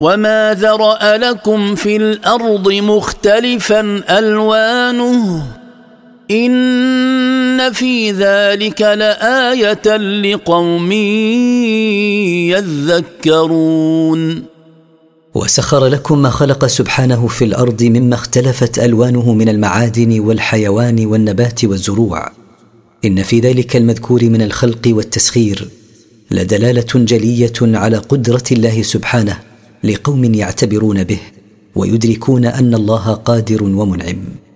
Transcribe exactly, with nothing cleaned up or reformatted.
وما ذرأ لكم في الأرض مختلفا ألوانه إن في ذلك لآية لقوم يذكرون. وسخر لكم ما خلق سبحانه في الأرض مما اختلفت ألوانه من المعادن والحيوان والنبات والزروع، إن في ذلك المذكور من الخلق والتسخير لدلالة جلية على قدرة الله سبحانه لقوم يعتبرون به ويدركون أن الله قادر ومنعم.